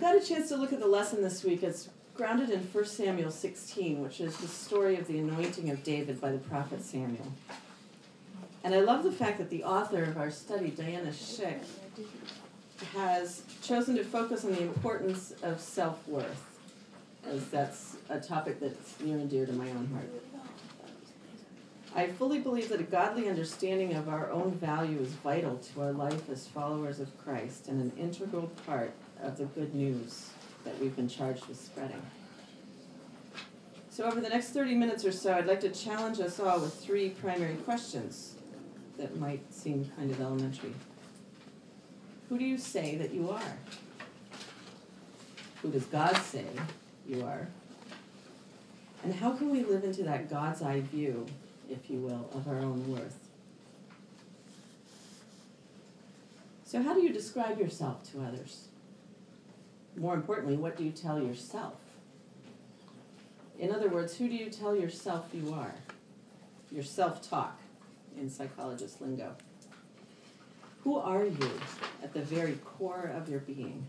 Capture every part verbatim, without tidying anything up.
had a chance to look at the lesson this week. It's grounded in First Samuel sixteen, which is the story of the anointing of David by the prophet Samuel. And I love the fact that the author of our study, Diana Schick, has chosen to focus on the importance of self-worth, as that's a topic that's near and dear to my own heart. I fully believe that a godly understanding of our own value is vital to our life as followers of Christ and an integral part of the good news that we've been charged with spreading. So over the next thirty minutes or so, I'd like to challenge us all with three primary questions that might seem kind of elementary. Who do you say that you are? Who does God say you are? And how can we live into that God's eye view, if you will, of our own worth? So how do you describe yourself to others? More importantly, what do you tell yourself? In other words, who do you tell yourself you are? Your self-talk, in psychologist lingo. Who are you at the very core of your being?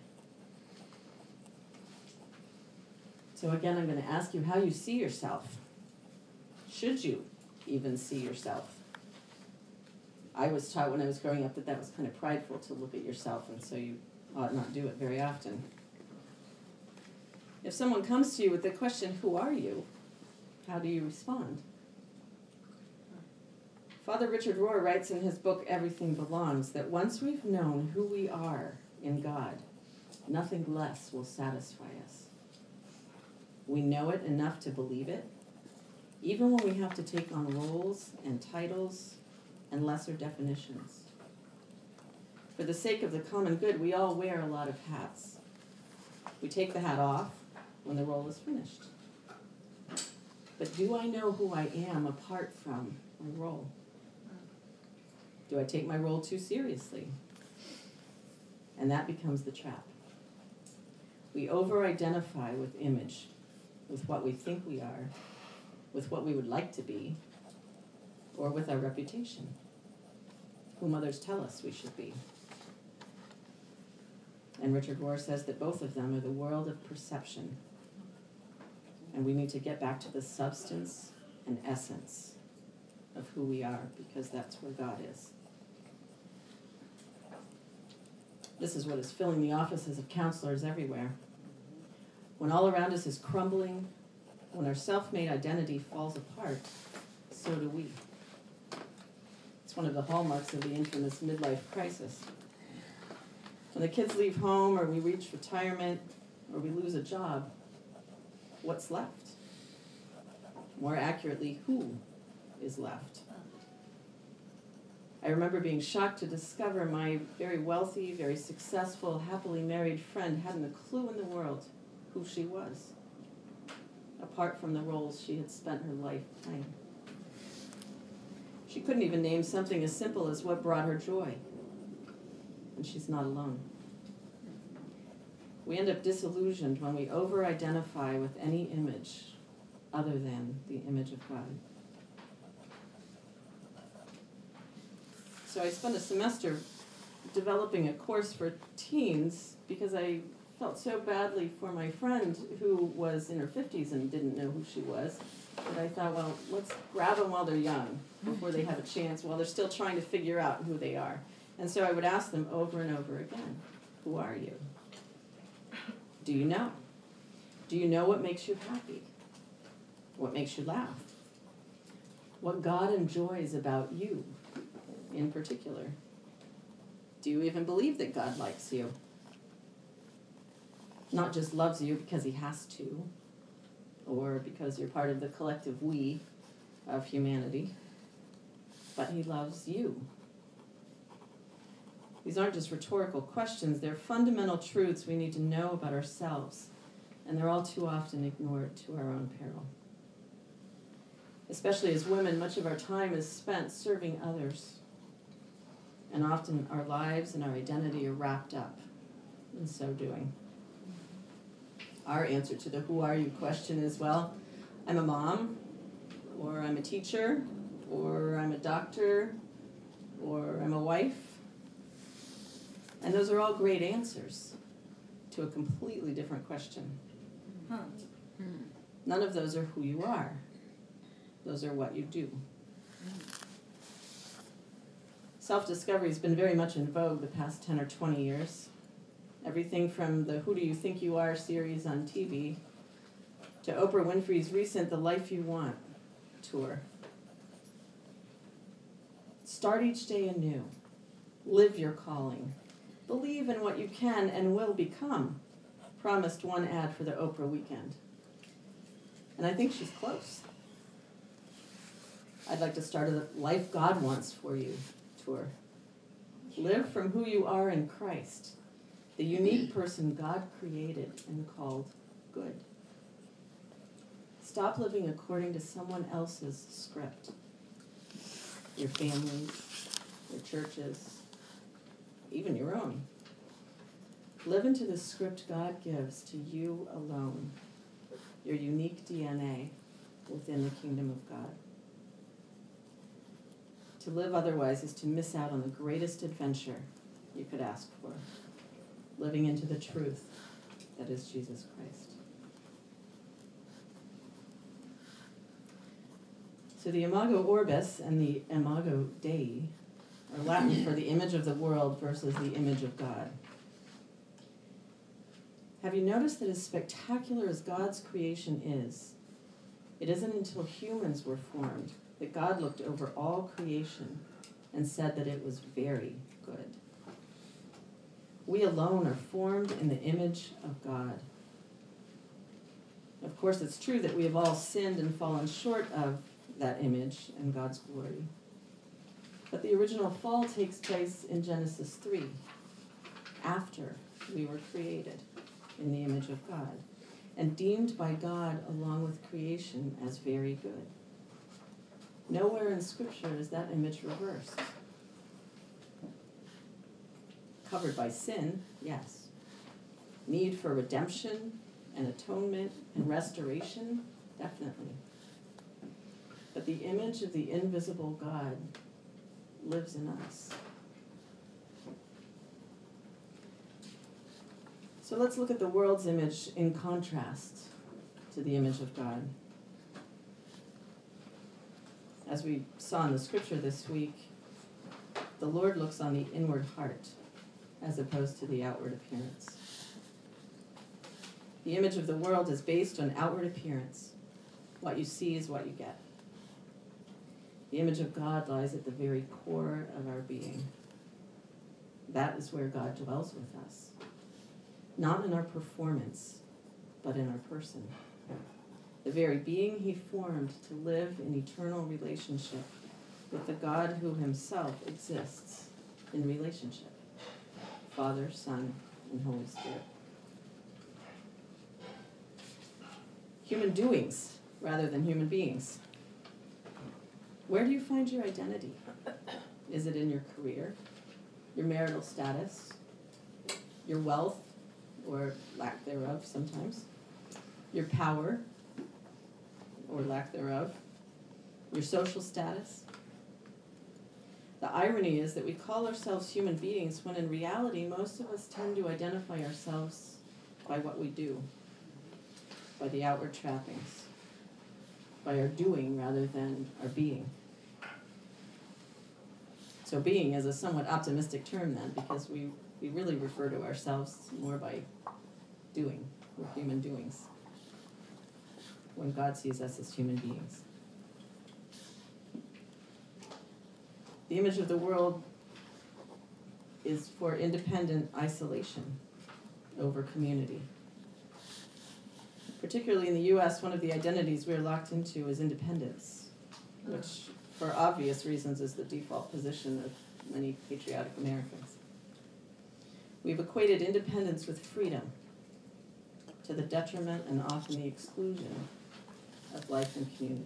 So again, I'm going to ask you how you see yourself. Should you even see yourself? I was taught when I was growing up that that was kind of prideful to look at yourself, and so you ought not do it very often. If someone comes to you with the question, who are you? How do you respond? Father Richard Rohr writes in his book, Everything Belongs, that once we've known who we are in God, nothing less will satisfy us. We know it enough to believe it, even when we have to take on roles and titles and lesser definitions. For the sake of the common good, we all wear a lot of hats. We take the hat off when the role is finished. But do I know who I am apart from my role? Do I take my role too seriously? And that becomes the trap. We over-identify with image, with what we think we are, with what we would like to be, or with our reputation, whom others tell us we should be. And Richard Rohr says that both of them are the world of perception. And we need to get back to the substance and essence of who we are, because that's where God is. This is what is filling the offices of counselors everywhere. When all around us is crumbling, when our self-made identity falls apart, so do we. It's one of the hallmarks of the infamous midlife crisis. When the kids leave home, or we reach retirement, or we lose a job, what's left? More accurately, who is left? I remember being shocked to discover my very wealthy, very successful, happily married friend hadn't a clue in the world who she was, apart from the roles she had spent her life playing. She couldn't even name something as simple as what brought her joy. And she's not alone. We end up disillusioned when we over-identify with any image other than the image of God. So I spent a semester developing a course for teens because I felt so badly for my friend who was in her fifties and didn't know who she was, that I thought, well, let's grab them while they're young, before they have a chance, while they're still trying to figure out who they are. And so I would ask them over and over again, who are you? Do you know? Do you know what makes you happy? What makes you laugh? What God enjoys about you in particular? Do you even believe that God likes you? Not just loves you because he has to, or because you're part of the collective we of humanity, but he loves you. These aren't just rhetorical questions, they're fundamental truths we need to know about ourselves, and they're all too often ignored to our own peril. Especially as women, much of our time is spent serving others, and often our lives and our identity are wrapped up in so doing. Our answer to the who are you question is, well, I'm a mom, or I'm a teacher, or I'm a doctor, or I'm a wife. And those are all great answers. to a completely different question. Huh. None of those are who you are. Those are what you do. Self-discovery has been very much in vogue the past ten or twenty years. Everything from the Who Do You Think You Are series on T V to Oprah Winfrey's recent The Life You Want tour. Start each day anew. Live your calling. Believe in what you can and will become, promised one ad for the Oprah weekend. And I think she's close. I'd like to start a Life God Wants for You tour. Live from who you are in Christ, the unique person God created and called good. Stop living according to someone else's script. Your families, your churches, even your own. Live into the script God gives to you alone, your unique D N A within the kingdom of God. To live otherwise is to miss out on the greatest adventure you could ask for, living into the truth that is Jesus Christ. So the Imago Orbis and the Imago Dei are Latin for the image of the world versus the image of God. Have you noticed that as spectacular as God's creation is, it isn't until humans were formed that God looked over all creation and said that it was very good. We alone are formed in the image of God. Of course, it's true that we have all sinned and fallen short of that image and God's glory. But the original fall takes place in Genesis three, after we were created in the image of God, and deemed by God along with creation as very good. Nowhere in Scripture is that image reversed. Covered by sin, yes. Need for redemption and atonement and restoration, definitely. But the image of the invisible God lives in us. So let's look at the world's image in contrast to the image of God. As we saw in the scripture this week, the Lord looks on the inward heart as opposed to the outward appearance. The image of the world is based on outward appearance. What you see is what you get. The image of God lies at the very core of our being. That is where God dwells with us. Not in our performance, but in our person. The very being he formed to live in eternal relationship with the God who himself exists in relationship. Father, Son, and Holy Spirit. Human doings rather than human beings. Where do you find your identity? Is it in your career, your marital status, your wealth, or lack thereof sometimes, your power, or lack thereof, your social status? The irony is that we call ourselves human beings when in reality most of us tend to identify ourselves by what we do, by the outward trappings, by our doing rather than our being. So being is a somewhat optimistic term then, because we, we really refer to ourselves more by doing, or human doings, when God sees us as human beings. The image of the world is for independent isolation over community. Particularly in the U S, one of the identities we're locked into is independence, which for obvious reasons is the default position of many patriotic Americans. We've equated independence with freedom, to the detriment and often the exclusion of life and community.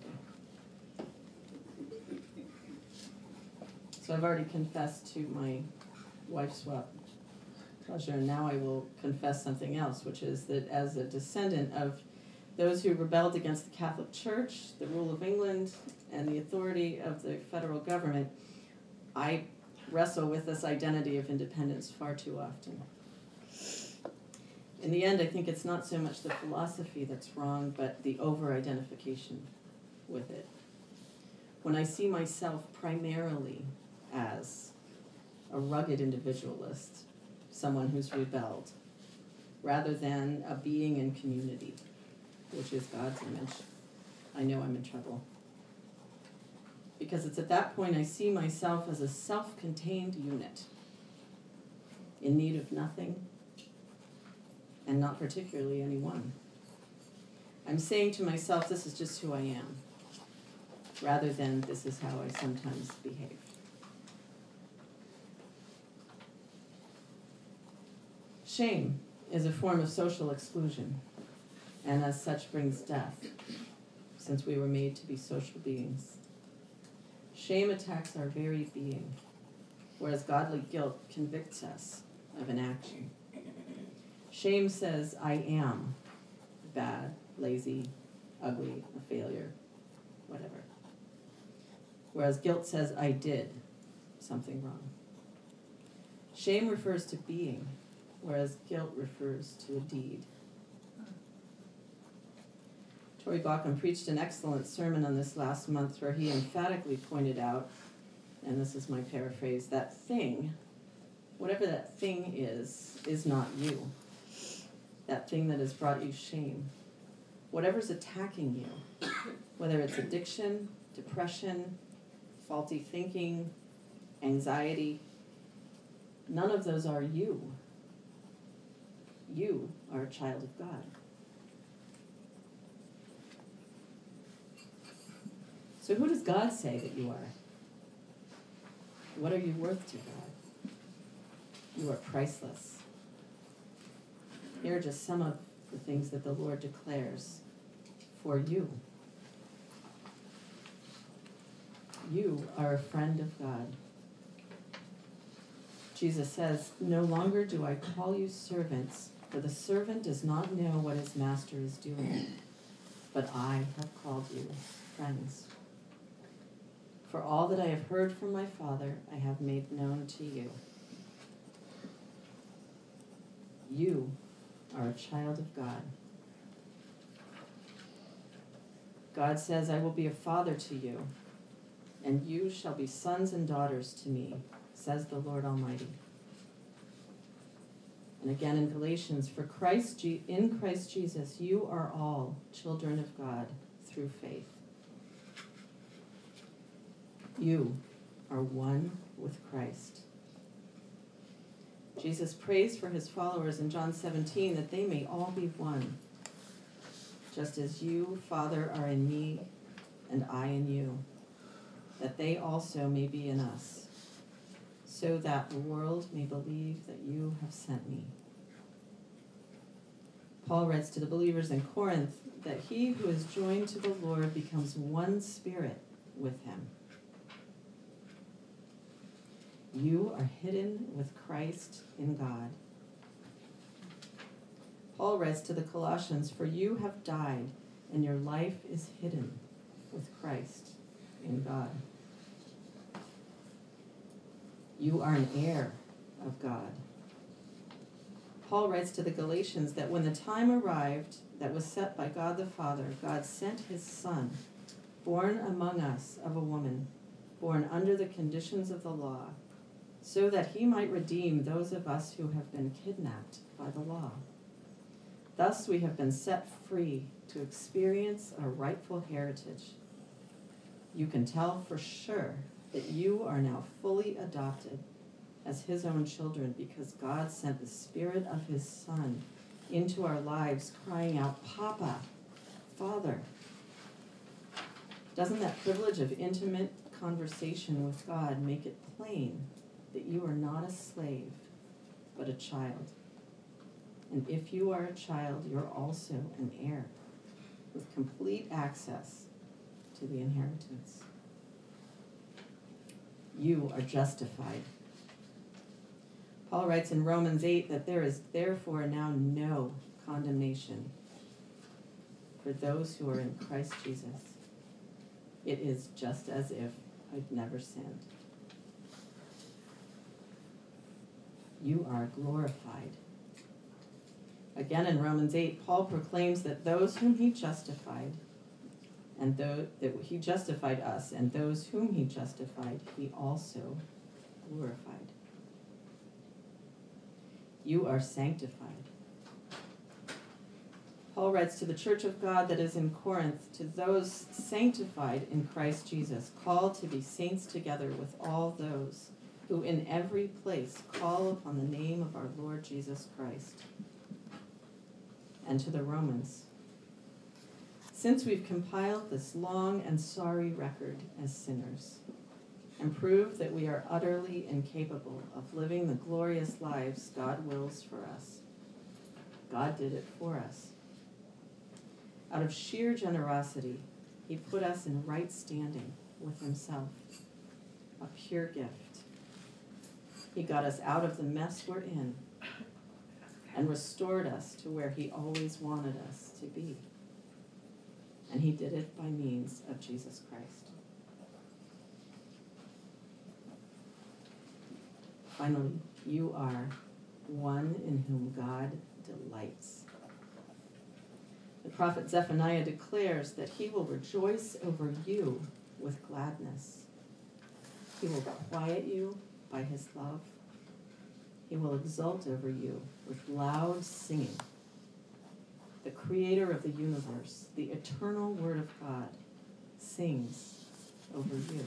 So I've already confessed to my wife swap pleasure, and now I will confess something else, which is that as a descendant of those who rebelled against the Catholic Church, the rule of England, and the authority of the federal government, I wrestle with this identity of independence far too often. In the end, I think it's not so much the philosophy that's wrong, but the over-identification with it. When I see myself primarily as a rugged individualist, someone who's rebelled, rather than a being in community, which is God's image, I know I'm in trouble. Because it's at that point I see myself as a self-contained unit, in need of nothing, and not particularly anyone. I'm saying to myself, this is just who I am, rather than this is how I sometimes behave. Shame is a form of social exclusion, and as such brings death, since we were made to be social beings. Shame attacks our very being, whereas godly guilt convicts us of an action. Shame says, I am bad, lazy, ugly, a failure, whatever. Whereas guilt says, I did something wrong. Shame refers to being, whereas guilt refers to a deed. Tory Bauckham preached an excellent sermon on this last month where he emphatically pointed out, and this is my paraphrase, that thing, whatever that thing is, is not you. That thing that has brought you shame. Whatever's attacking you, whether it's addiction, depression, faulty thinking, anxiety, none of those are you. You are a child of God. So who does God say that you are? What are you worth to God? You are priceless. Here are just some of the things that the Lord declares for you. You are a friend of God. Jesus says, no longer do I call you servants, for the servant does not know what his master is doing, but I have called you friends. For all that I have heard from my Father, I have made known to you. You are a child of God. God says, I will be a father to you, and you shall be sons and daughters to me, says the Lord Almighty. And again in Galatians, for Christ, in Christ Jesus, you are all children of God through faith. You are one with Christ. Jesus prays for his followers in John seventeen that they may all be one, just as you, Father, are in me and I in you, that they also may be in us, so that the world may believe that you have sent me. Paul writes to the believers in Corinth that he who is joined to the Lord becomes one spirit with him. You are hidden with Christ in God. Paul writes to the Colossians, for you have died, and your life is hidden with Christ in God. You are an heir of God. Paul writes to the Galatians that when the time arrived that was set by God the Father, God sent his Son, born among us of a woman, born under the conditions of the law, so that he might redeem those of us who have been kidnapped by the law. Thus we have been set free to experience our rightful heritage. You can tell for sure that you are now fully adopted as his own children because God sent the Spirit of his Son into our lives, crying out, Papa, Father. Doesn't that privilege of intimate conversation with God make it plain that you are not a slave, but a child? And if you are a child, you're also an heir with complete access to the inheritance. You are justified. Paul writes in Romans eight that there is therefore now no condemnation for those who are in Christ Jesus. It is just as if I'd never sinned. You are glorified. Again, in Romans eight, Paul proclaims that those whom he justified, and though that he justified us, and those whom he justified, he also glorified. You are sanctified. Paul writes to the church of God that is in Corinth, to those sanctified in Christ Jesus, called to be saints together with all those who in every place call upon the name of our Lord Jesus Christ. And to the Romans, since we've compiled this long and sorry record as sinners, and proved that we are utterly incapable of living the glorious lives God wills for us, God did it for us. Out of sheer generosity, he put us in right standing with himself, a pure gift. He got us out of the mess we're in and restored us to where he always wanted us to be. And he did it by means of Jesus Christ. Finally, you are one in whom God delights. The prophet Zephaniah declares that he will rejoice over you with gladness. He will quiet you by his love. He will exult over you with loud singing. The creator of the universe, the eternal word of God, sings over you.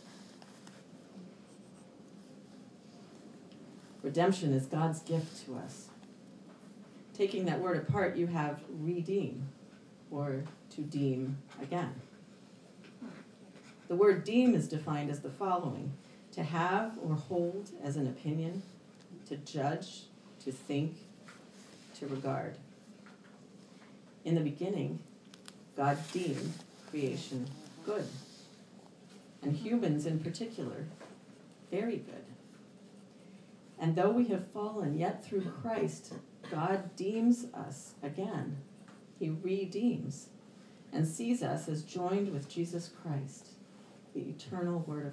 Redemption is God's gift to us. Taking that word apart, you have redeem, or to deem again. The word deem is defined as the following: to have or hold as an opinion, to judge, to think, to regard. In the beginning, God deemed creation good, and humans in particular, very good. And though we have fallen, yet through Christ, God deems us again. He redeems and sees us as joined with Jesus Christ, the eternal Word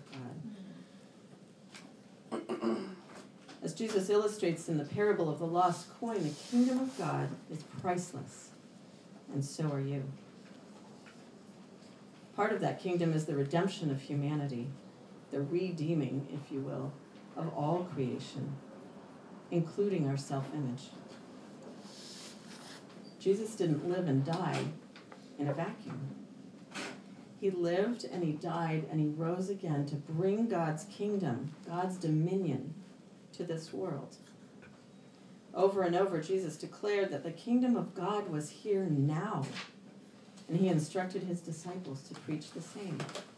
of God. As Jesus illustrates in the parable of the lost coin, the kingdom of God is priceless, and so are you. Part of that kingdom is the redemption of humanity, the redeeming, if you will, of all creation, including our self-image. Jesus didn't live and die in a vacuum. He lived and he died and he rose again to bring God's kingdom, God's dominion to this world. Over and over, Jesus declared that the kingdom of God was here now, and he instructed his disciples to preach the same.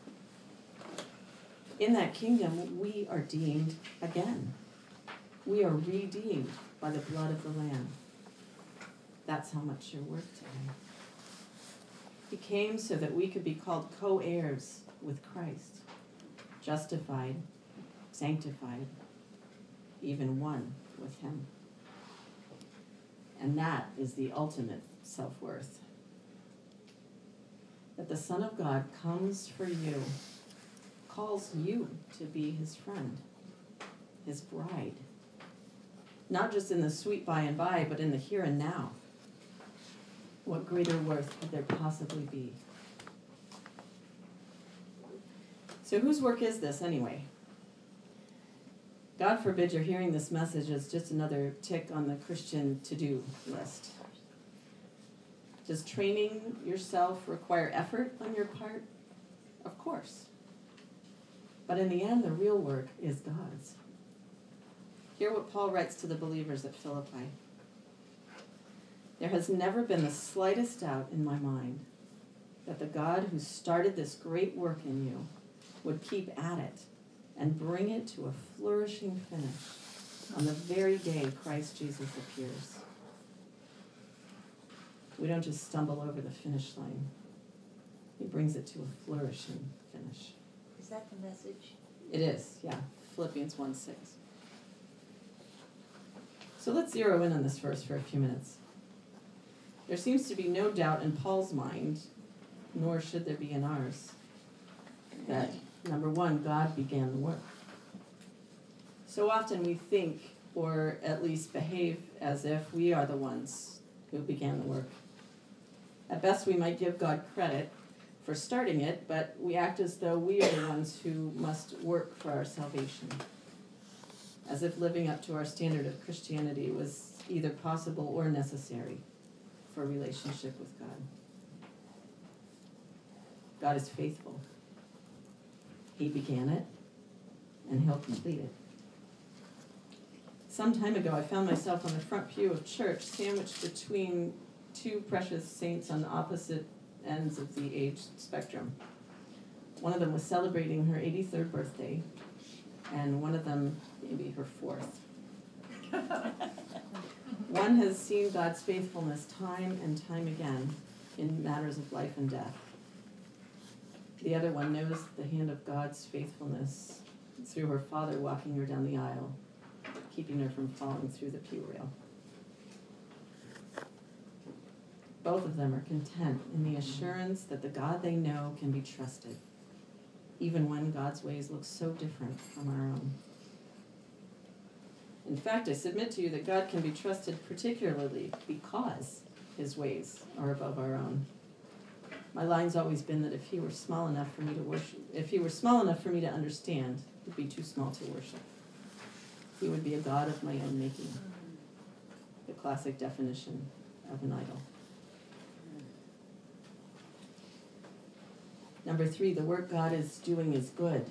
In that kingdom, we are deemed again. We are redeemed by the blood of the Lamb. That's how much you're worth to him. He came so that we could be called co-heirs with Christ, justified, sanctified, even one with him. And that is the ultimate self-worth. That the Son of God comes for you, calls you to be his friend, his bride. Not just in the sweet by and by, but in the here and now. What greater worth could there possibly be? So whose work is this anyway? God forbid you're hearing this message as just another tick on the Christian to-do list. Does training yourself require effort on your part? Of course. But in the end, the real work is God's. Hear what Paul writes to the believers at Philippi. There has never been the slightest doubt in my mind that the God who started this great work in you would keep at it and bring it to a flourishing finish on the very day Christ Jesus appears. We don't just stumble over the finish line. He brings it to a flourishing finish. Is that the message? It is, yeah. Philippians one six. So let's zero in on this verse for a few minutes. There seems to be no doubt in Paul's mind, nor should there be in ours, that, number one, God began the work. So often we think, or at least behave, as if we are the ones who began the work. At best, we might give God credit for starting it, but we act as though we are the ones who must work for our salvation, as if living up to our standard of Christianity was either possible or necessary for a relationship with God. God is faithful. He began it, and he'll complete it. Some time ago, I found myself on the front pew of church, sandwiched between two precious saints on opposite ends of the age spectrum. One of them was celebrating her eighty-third birthday, and one of them maybe her fourth. One has seen God's faithfulness time and time again in matters of life and death. The other one knows the hand of God's faithfulness through her father walking her down the aisle, keeping her from falling through the pew rail. Both of them are content in the assurance that the God they know can be trusted, even when God's ways look so different from our own. In fact, I submit to you that God can be trusted particularly because his ways are above our own. My line's always been that if he were small enough for me to worship, if he were small enough for me to understand, he'd be too small to worship. He would be a God of my own making, the classic definition of an idol. Number three, the work God is doing is good.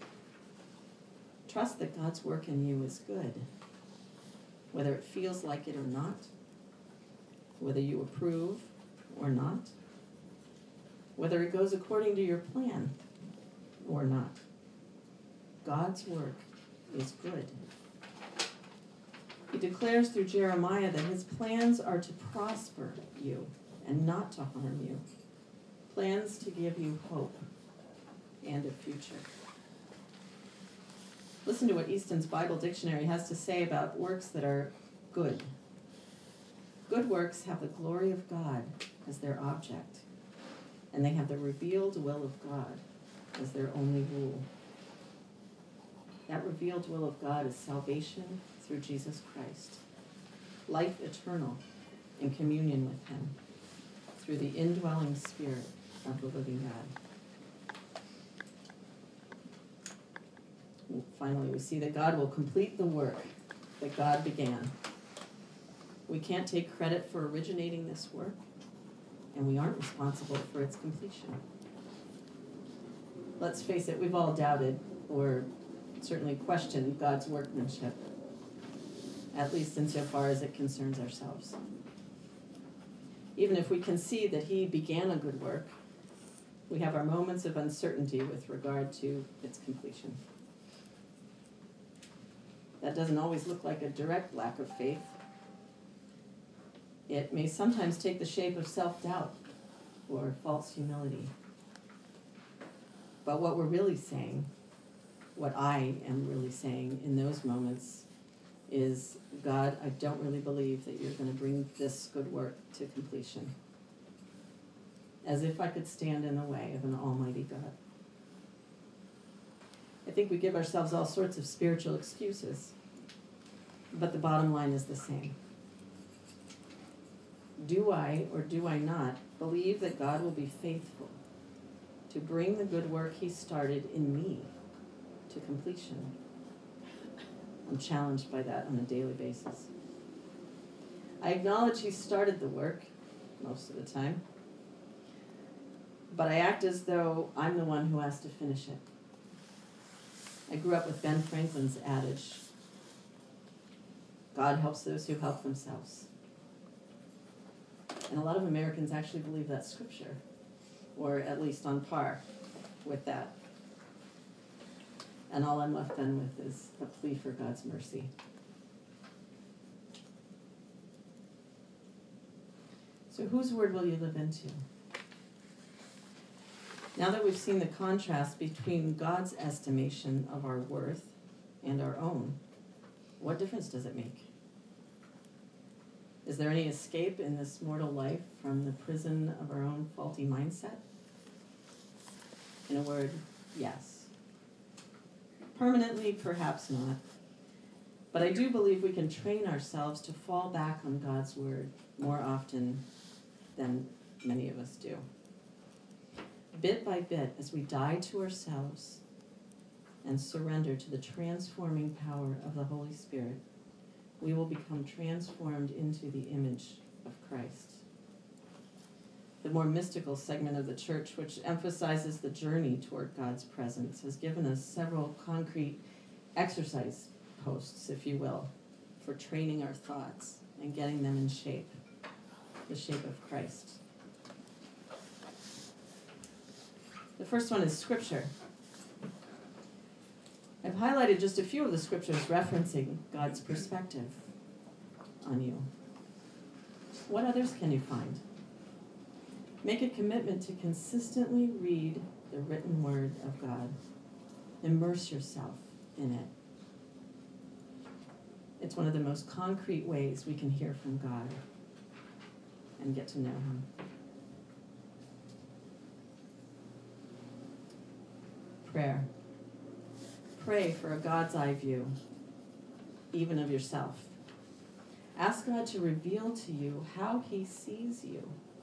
Trust that God's work in you is good, whether it feels like it or not, whether you approve or not, whether it goes according to your plan or not. God's work is good. He declares through Jeremiah that his plans are to prosper you and not to harm you. Plans to give you hope and a future. Listen to what Easton's Bible Dictionary has to say about works that are good. Good works have the glory of God as their object, and they have the revealed will of God as their only rule. That revealed will of God is salvation through Jesus Christ, life eternal in communion with him through the indwelling Spirit of the living God. Finally, we see that God will complete the work that God began. We can't take credit for originating this work, and we aren't responsible for its completion. Let's face it, we've all doubted or certainly questioned God's workmanship, at least insofar as it concerns ourselves. Even if we can see that he began a good work, we have our moments of uncertainty with regard to its completion. That doesn't always look like a direct lack of faith. It may sometimes take the shape of self-doubt or false humility. But what we're really saying, what I am really saying in those moments is, God, I don't really believe that you're going to bring this good work to completion. As if I could stand in the way of an almighty God. I think we give ourselves all sorts of spiritual excuses, but the bottom line is the same. Do I or do I not believe that God will be faithful to bring the good work he started in me to completion? I'm challenged by that on a daily basis. I acknowledge he started the work most of the time, but I act as though I'm the one who has to finish it. I grew up with Ben Franklin's adage, God helps those who help themselves. And a lot of Americans actually believe that's scripture, or at least on par with that. And all I'm left then with is a plea for God's mercy. So whose word will you live into? Now that we've seen the contrast between God's estimation of our worth and our own, what difference does it make? Is there any escape in this mortal life from the prison of our own faulty mindset? In a word, yes. Permanently, perhaps not. But I do believe we can train ourselves to fall back on God's word more often than many of us do. Bit by bit, as we die to ourselves and surrender to the transforming power of the Holy Spirit, we will become transformed into the image of Christ. The more mystical segment of the church, which emphasizes the journey toward God's presence, has given us several concrete exercise posts, if you will, for training our thoughts and getting them in shape, the shape of Christ. The first one is Scripture. I've highlighted just a few of the scriptures referencing God's perspective on you. What others can you find? Make a commitment to consistently read the written word of God. Immerse yourself in it. It's one of the most concrete ways we can hear from God and get to know Him. Prayer. Pray for a God's eye view, even of yourself. Ask God to reveal to you how He sees you.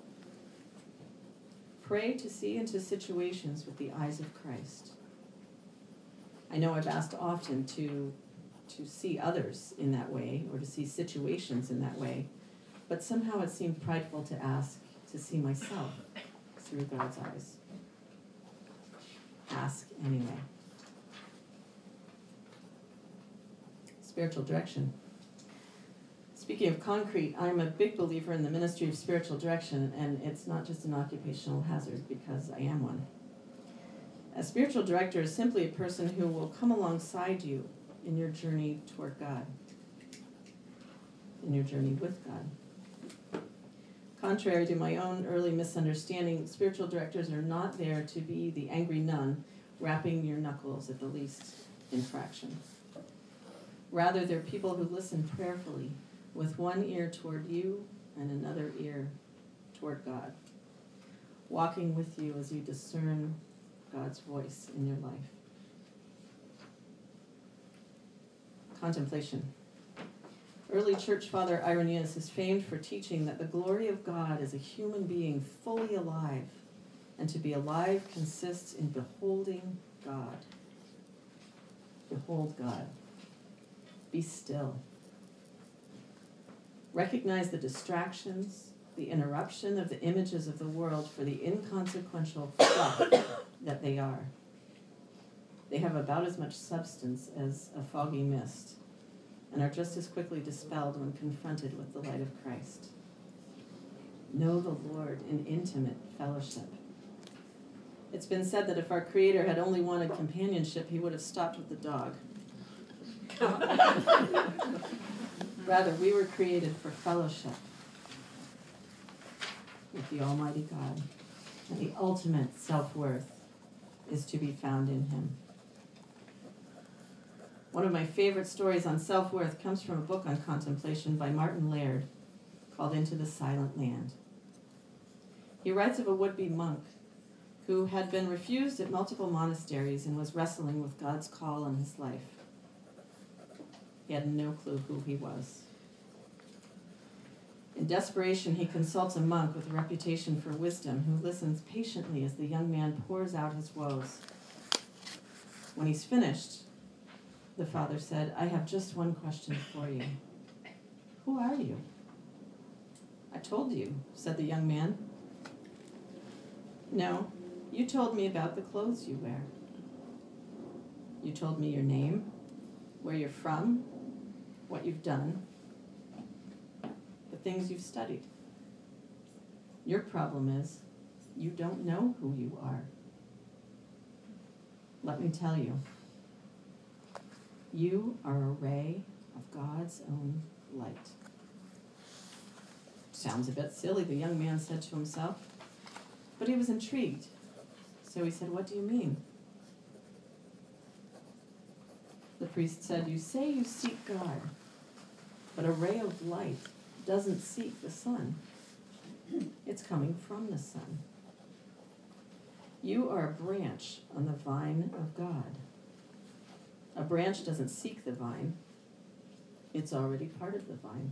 Pray to see into situations with the eyes of Christ. I know I've asked often to, to see others in that way, or to see situations in that way, but somehow it seemed prideful to ask to see myself through God's eyes. Ask anyway. Spiritual direction. Speaking of concrete, I'm a big believer in the ministry of spiritual direction, and it's not just an occupational hazard because I am one. A spiritual director is simply a person who will come alongside you in your journey toward God, in your journey with God. Contrary to my own early misunderstanding, spiritual directors are not there to be the angry nun rapping your knuckles at the least infraction. Rather, they're people who listen prayerfully, with one ear toward you and another ear toward God, walking with you as you discern God's voice in your life. Contemplation. Early church father Irenaeus is famed for teaching that the glory of God is a human being fully alive, and to be alive consists in beholding God. Behold God. Be still. Recognize the distractions, the interruption of the images of the world for the inconsequential fluff that they are. They have about as much substance as a foggy mist, and are just as quickly dispelled when confronted with the light of Christ. Know the Lord in intimate fellowship. It's been said that if our Creator had only wanted companionship, He would have stopped with the dog. Rather, we were created for fellowship with the Almighty God, and the ultimate self-worth is to be found in Him. One of my favorite stories on self-worth comes from a book on contemplation by Martin Laird called Into the Silent Land. He writes of a would-be monk who had been refused at multiple monasteries and was wrestling with God's call on his life. He had no clue who he was. In desperation, he consults a monk with a reputation for wisdom who listens patiently as the young man pours out his woes. When he's finished, the father said, "I have just one question for you. Who are you?" "I told you," said the young man. "No, you told me about the clothes you wear. You told me your name, where you're from, what you've done, the things you've studied. Your problem is you don't know who you are. Let me tell you, you are a ray of God's own light." "Sounds a bit silly," the young man said to himself, but he was intrigued. So he said, "What do you mean?" The priest said, "You say you seek God, but a ray of light doesn't seek the sun. It's coming from the sun. You are a branch on the vine of God. A branch doesn't seek the vine. It's already part of the vine.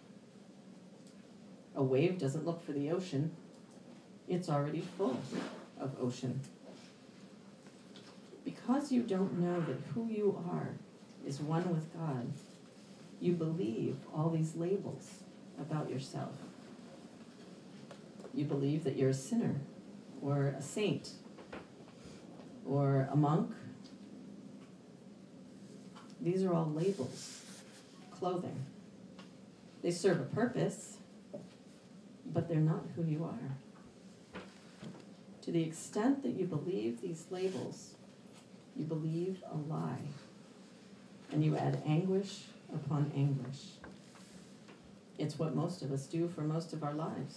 A wave doesn't look for the ocean. It's already full of ocean. Because you don't know that who you are is one with God, you believe all these labels about yourself. You believe that you're a sinner, or a saint, or a monk. These are all labels, clothing. They serve a purpose, but they're not who you are. To the extent that you believe these labels, you believe a lie, and you add anguish upon anguish. It's what most of us do for most of our lives.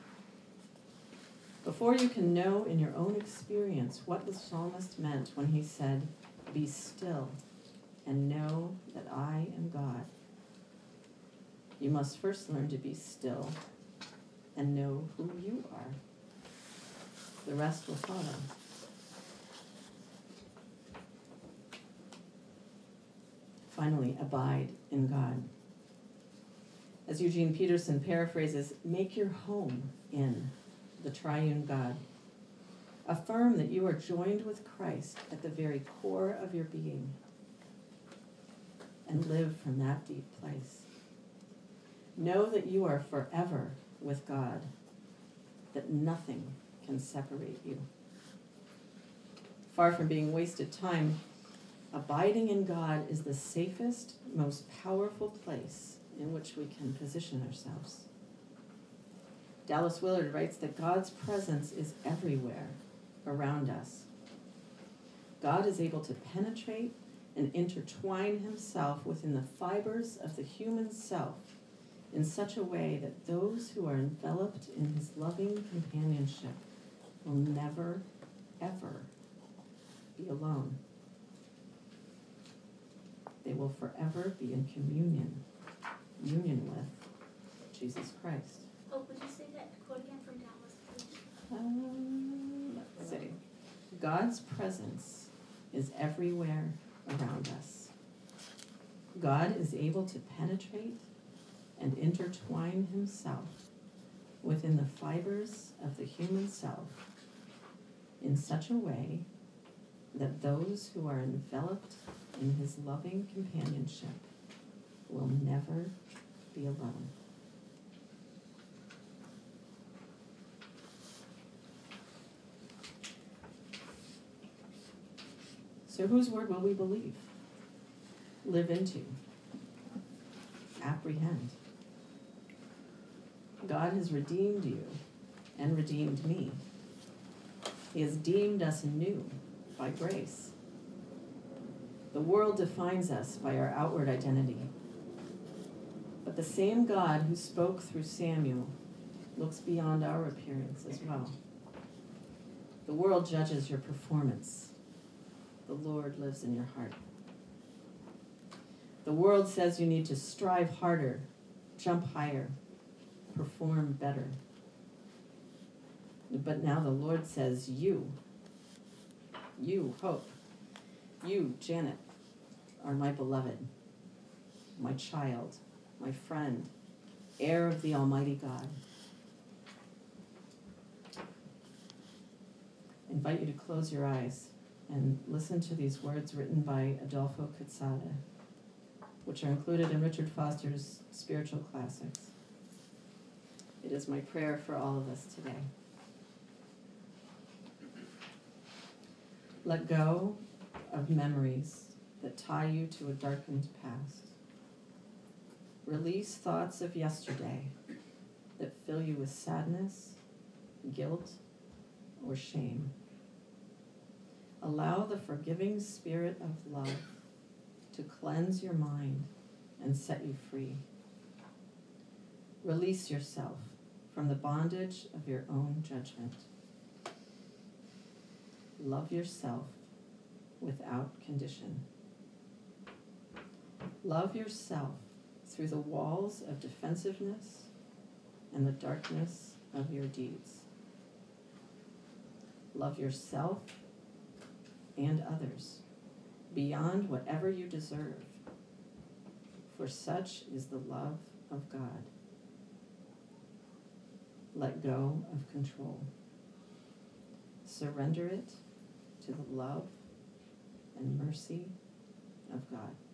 Before you can know in your own experience what the psalmist meant when he said, "Be still and know that I am God," you must first learn to be still and know who you are. The rest will follow. Finally, abide in God. As Eugene Peterson paraphrases, make your home in the triune God. Affirm that you are joined with Christ at the very core of your being, and live from that deep place. Know that you are forever with God, that nothing can separate you. Far from being wasted time, abiding in God is the safest, most powerful place in which we can position ourselves. Dallas Willard writes that God's presence is everywhere around us. God is able to penetrate and intertwine himself within the fibers of the human self in such a way that those who are enveloped in his loving companionship will never, ever be alone. They will forever be in communion, union with Jesus Christ. Oh, would you say that quote again from Dallas, please? Um, let's see. God's presence is everywhere around us. God is able to penetrate and intertwine himself within the fibers of the human self in such a way that those who are enveloped in his loving companionship will never be alone. So whose word will we believe, live into, apprehend? God has redeemed you and redeemed me. He has deemed us anew by grace. The world defines us by our outward identity. But the same God who spoke through Samuel looks beyond our appearance as well. The world judges your performance. The Lord lives in your heart. The world says you need to strive harder, jump higher, perform better. But now the Lord says, you, you, Hope, you, Janet, are my beloved, my child, my friend, heir of the Almighty God. I invite you to close your eyes and listen to these words written by Adolfo Quezada, which are included in Richard Foster's Spiritual Classics. It is my prayer for all of us today. Let go of memories that tie you to a darkened past. Release thoughts of yesterday that fill you with sadness, guilt, or shame. Allow the forgiving spirit of love to cleanse your mind and set you free. Release yourself from the bondage of your own judgment. Love yourself without condition. Love yourself through the walls of defensiveness and the darkness of your deeds. Love yourself and others beyond whatever you deserve, For such is the love of God. Let go of control. Surrender it to the love and mercy of God.